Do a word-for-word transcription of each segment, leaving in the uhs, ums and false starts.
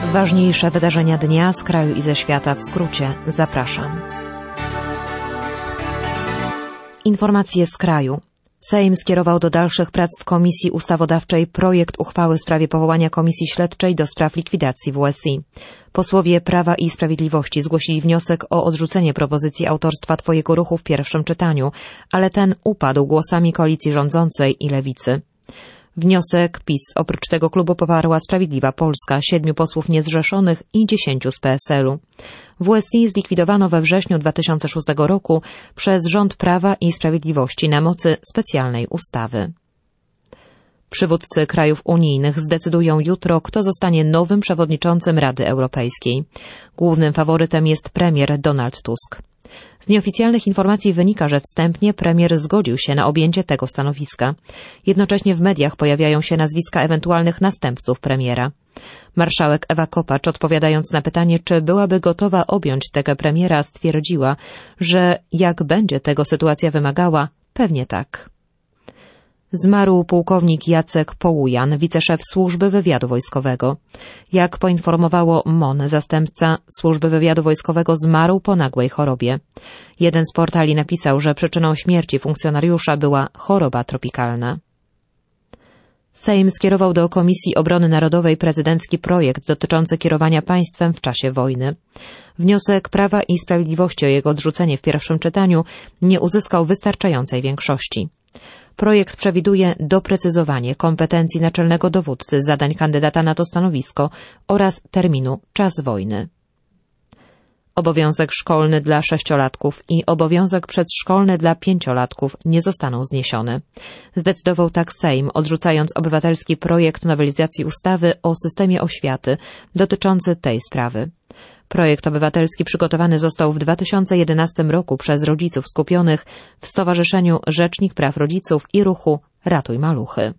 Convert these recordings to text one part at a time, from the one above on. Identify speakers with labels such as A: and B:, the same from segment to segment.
A: Ważniejsze wydarzenia dnia z kraju i ze świata w skrócie. Zapraszam. Informacje z kraju. Sejm skierował do dalszych prac w Komisji Ustawodawczej projekt uchwały w sprawie powołania Komisji Śledczej do spraw likwidacji W S I. Posłowie Prawa i Sprawiedliwości zgłosili wniosek o odrzucenie propozycji autorstwa Twojego Ruchu w pierwszym czytaniu, ale ten upadł głosami koalicji rządzącej i Lewicy. Wniosek PiS oprócz tego klubu poparła Sprawiedliwa Polska, siedmiu posłów niezrzeszonych i dziesięciu z P S L u. W S I zlikwidowano we wrześniu dwa tysiące szóstego roku przez rząd Prawa i Sprawiedliwości na mocy specjalnej ustawy. Przywódcy krajów unijnych zdecydują jutro, kto zostanie nowym przewodniczącym Rady Europejskiej. Głównym faworytem jest premier Donald Tusk. Z nieoficjalnych informacji wynika, że wstępnie premier zgodził się na objęcie tego stanowiska. Jednocześnie w mediach pojawiają się nazwiska ewentualnych następców premiera. Marszałek Ewa Kopacz, odpowiadając na pytanie, czy byłaby gotowa objąć tego premiera, stwierdziła, że jak będzie tego sytuacja wymagała, pewnie tak. Zmarł pułkownik Jacek Połujan, wiceszef Służby Wywiadu Wojskowego. Jak poinformowało M O N, zastępca Służby Wywiadu Wojskowego zmarł po nagłej chorobie. Jeden z portali napisał, że przyczyną śmierci funkcjonariusza była choroba tropikalna. Sejm skierował do Komisji Obrony Narodowej prezydencki projekt dotyczący kierowania państwem w czasie wojny. Wniosek Prawa i Sprawiedliwości o jego odrzucenie w pierwszym czytaniu nie uzyskał wystarczającej większości. Projekt przewiduje doprecyzowanie kompetencji naczelnego dowódcy zadań kandydata na to stanowisko oraz terminu czas wojny. Obowiązek szkolny dla sześciolatków i obowiązek przedszkolny dla pięciolatków nie zostaną zniesione. Zdecydował tak Sejm, odrzucając obywatelski projekt nowelizacji ustawy o systemie oświaty dotyczący tej sprawy. Projekt obywatelski przygotowany został w dwa tysiące jedenastym roku przez rodziców skupionych w Stowarzyszeniu Rzecznik Praw Rodziców i ruchu Ratuj Maluchy.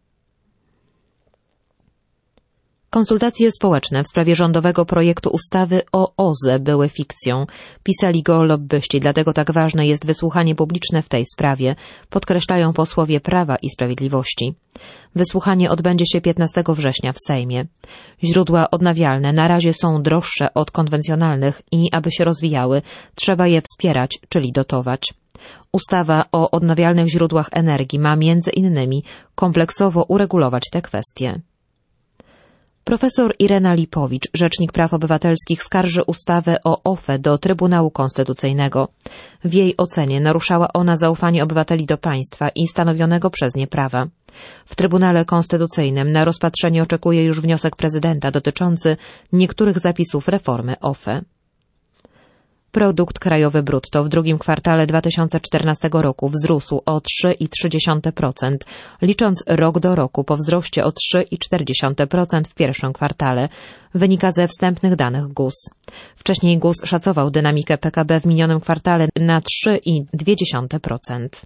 A: Konsultacje społeczne w sprawie rządowego projektu ustawy o O Z E były fikcją. Pisali go lobbyści, dlatego tak ważne jest wysłuchanie publiczne w tej sprawie, podkreślają posłowie Prawa i Sprawiedliwości. Wysłuchanie odbędzie się piętnastego września w Sejmie. Źródła odnawialne na razie są droższe od konwencjonalnych i aby się rozwijały, trzeba je wspierać, czyli dotować. Ustawa o odnawialnych źródłach energii ma między innymi kompleksowo uregulować te kwestie. Profesor Irena Lipowicz, Rzecznik Praw Obywatelskich, skarży ustawę o O F E do Trybunału Konstytucyjnego. W jej ocenie naruszała ona zaufanie obywateli do państwa i stanowionego przez nie prawa. W Trybunale Konstytucyjnym na rozpatrzenie oczekuje już wniosek prezydenta dotyczący niektórych zapisów reformy O F E. Produkt krajowy brutto w drugim kwartale dwa tysiące czternastego roku wzrósł o trzy i trzy dziesiąte procent, licząc rok do roku po wzroście o trzy i cztery dziesiąte procent w pierwszym kwartale, wynika ze wstępnych danych G U S. Wcześniej G U S szacował dynamikę P K B w minionym kwartale na trzy i dwie dziesiąte procent.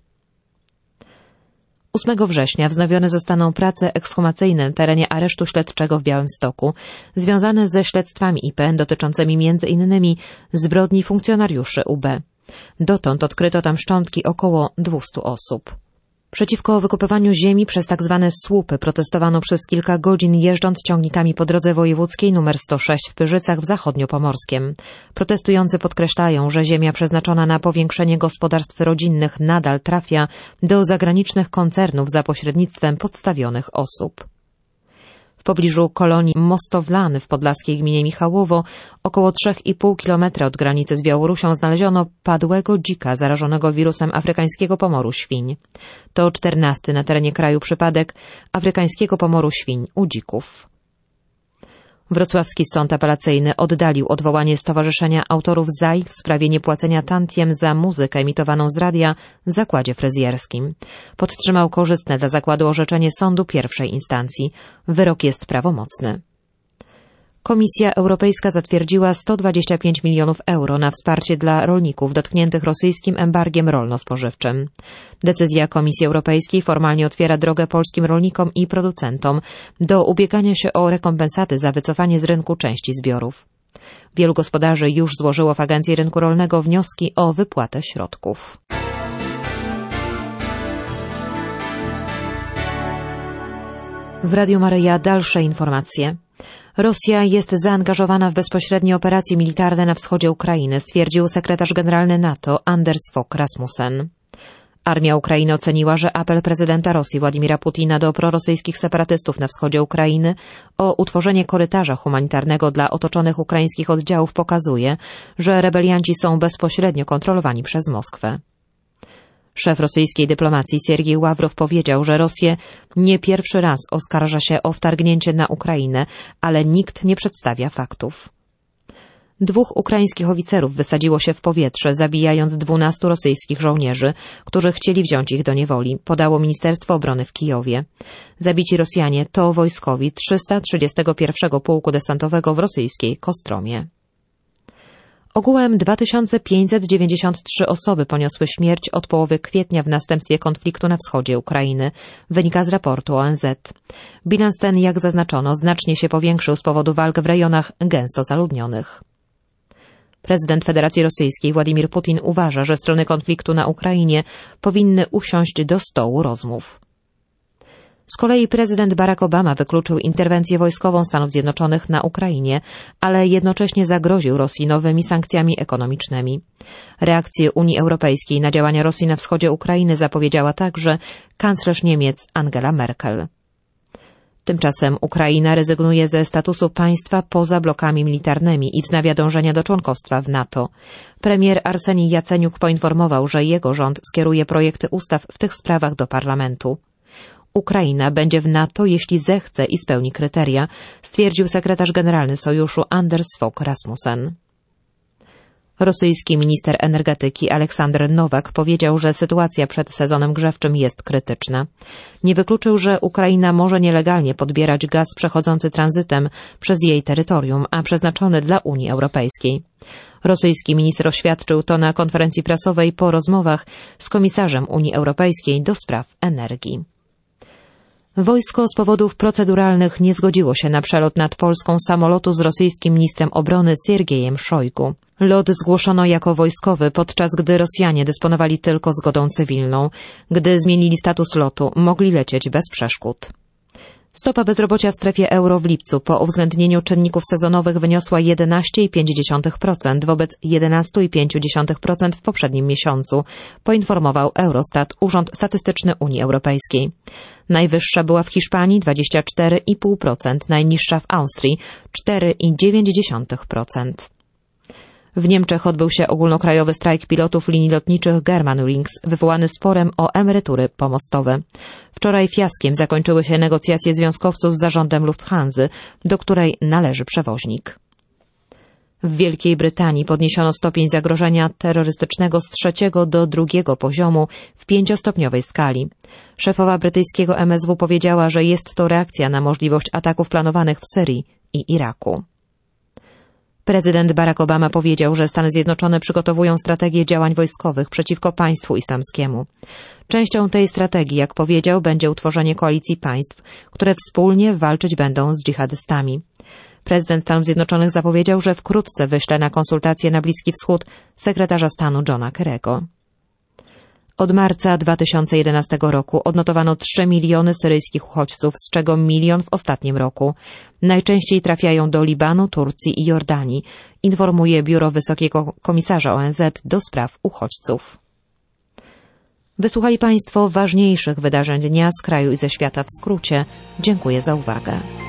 A: ósmego września wznowione zostaną prace ekshumacyjne na terenie aresztu śledczego w Białymstoku, związane ze śledztwami I P dotyczącymi między innymi zbrodni funkcjonariuszy U B. Dotąd odkryto tam szczątki około dwustu osób. Przeciwko wykupywaniu ziemi przez tak zwane słupy protestowano przez kilka godzin, jeżdżąc ciągnikami po drodze wojewódzkiej nr sto sześć w Pyrzycach w Zachodniopomorskiem. Protestujący podkreślają, że ziemia przeznaczona na powiększenie gospodarstw rodzinnych nadal trafia do zagranicznych koncernów za pośrednictwem podstawionych osób. W pobliżu kolonii Mostowlany w podlaskiej gminie Michałowo, około trzy i pół kilometra od granicy z Białorusią, znaleziono padłego dzika zarażonego wirusem afrykańskiego pomoru świń. To czternasty na terenie kraju przypadek afrykańskiego pomoru świń u dzików. Wrocławski Sąd Apelacyjny oddalił odwołanie Stowarzyszenia Autorów Z A I w sprawie niepłacenia tantiem za muzykę emitowaną z radia w zakładzie fryzjerskim. Podtrzymał korzystne dla zakładu orzeczenie sądu pierwszej instancji. Wyrok jest prawomocny. Komisja Europejska zatwierdziła sto dwadzieścia pięć milionów euro na wsparcie dla rolników dotkniętych rosyjskim embargiem rolno-spożywczym. Decyzja Komisji Europejskiej formalnie otwiera drogę polskim rolnikom i producentom do ubiegania się o rekompensaty za wycofanie z rynku części zbiorów. Wielu gospodarzy już złożyło w Agencji Rynku Rolnego wnioski o wypłatę środków. W Radiu Maryja dalsze informacje. Rosja jest zaangażowana w bezpośrednie operacje militarne na wschodzie Ukrainy, stwierdził sekretarz generalny NATO Anders Fogh Rasmussen. Armia Ukrainy oceniła, że apel prezydenta Rosji Władimira Putina do prorosyjskich separatystów na wschodzie Ukrainy o utworzenie korytarza humanitarnego dla otoczonych ukraińskich oddziałów pokazuje, że rebelianci są bezpośrednio kontrolowani przez Moskwę. Szef rosyjskiej dyplomacji Siergiej Ławrow powiedział, że Rosję nie pierwszy raz oskarża się o wtargnięcie na Ukrainę, ale nikt nie przedstawia faktów. Dwóch ukraińskich oficerów wysadziło się w powietrze, zabijając dwunastu rosyjskich żołnierzy, którzy chcieli wziąć ich do niewoli, podało Ministerstwo Obrony w Kijowie. Zabici Rosjanie to wojskowi trzysta trzydziestego pierwszego Pułku Desantowego w rosyjskiej Kostromie. Ogółem dwa tysiące pięćset dziewięćdziesiąt trzy osoby poniosły śmierć od połowy kwietnia w następstwie konfliktu na wschodzie Ukrainy, wynika z raportu O N Z. Bilans ten, jak zaznaczono, znacznie się powiększył z powodu walk w rejonach gęsto zaludnionych. Prezydent Federacji Rosyjskiej Władimir Putin uważa, że strony konfliktu na Ukrainie powinny usiąść do stołu rozmów. Z kolei prezydent Barack Obama wykluczył interwencję wojskową Stanów Zjednoczonych na Ukrainie, ale jednocześnie zagroził Rosji nowymi sankcjami ekonomicznymi. Reakcję Unii Europejskiej na działania Rosji na wschodzie Ukrainy zapowiedziała także kanclerz Niemiec Angela Merkel. Tymczasem Ukraina rezygnuje ze statusu państwa poza blokami militarnymi i wznawia dążenia do członkostwa w NATO. Premier Arsenij Jaceniuk poinformował, że jego rząd skieruje projekty ustaw w tych sprawach do parlamentu. Ukraina będzie w NATO, jeśli zechce i spełni kryteria, stwierdził sekretarz generalny sojuszu Anders Fogh Rasmussen. Rosyjski minister energetyki Aleksandr Nowak powiedział, że sytuacja przed sezonem grzewczym jest krytyczna. Nie wykluczył, że Ukraina może nielegalnie podbierać gaz przechodzący tranzytem przez jej terytorium, a przeznaczony dla Unii Europejskiej. Rosyjski minister oświadczył to na konferencji prasowej po rozmowach z komisarzem Unii Europejskiej do spraw energii. Wojsko z powodów proceduralnych nie zgodziło się na przelot nad Polską samolotu z rosyjskim ministrem obrony Siergiejem Szojgu. Lot zgłoszono jako wojskowy, podczas gdy Rosjanie dysponowali tylko zgodą cywilną. Gdy zmienili status lotu, mogli lecieć bez przeszkód. Stopa bezrobocia w strefie euro w lipcu po uwzględnieniu czynników sezonowych wyniosła jedenaście i pięć dziesiątych procent wobec jedenaście i pięć dziesiątych procent w poprzednim miesiącu, poinformował Eurostat, Urząd Statystyczny Unii Europejskiej. Najwyższa była w Hiszpanii dwadzieścia cztery i pół procent, najniższa w Austrii cztery i dziewięć dziesiątych procent. W Niemczech odbył się ogólnokrajowy strajk pilotów linii lotniczych Germanwings, wywołany sporem o emerytury pomostowe. Wczoraj fiaskiem zakończyły się negocjacje związkowców z zarządem Lufthansa, do której należy przewoźnik. W Wielkiej Brytanii podniesiono stopień zagrożenia terrorystycznego z trzeciego do drugiego poziomu w pięciostopniowej skali. Szefowa brytyjskiego M S W powiedziała, że jest to reakcja na możliwość ataków planowanych w Syrii i Iraku. Prezydent Barack Obama powiedział, że Stany Zjednoczone przygotowują strategię działań wojskowych przeciwko państwu islamskiemu. Częścią tej strategii, jak powiedział, będzie utworzenie koalicji państw, które wspólnie walczyć będą z dżihadystami. Prezydent Stanów Zjednoczonych zapowiedział, że wkrótce wyśle na konsultacje na Bliski Wschód sekretarza stanu Johna Kerry'ego. Od marca dwa tysiące jedenastego roku odnotowano trzy miliony syryjskich uchodźców, z czego milion w ostatnim roku. Najczęściej trafiają do Libanu, Turcji i Jordanii, informuje Biuro Wysokiego Komisarza O N Z do spraw uchodźców. Wysłuchali Państwo ważniejszych wydarzeń dnia z kraju i ze świata w skrócie. Dziękuję za uwagę.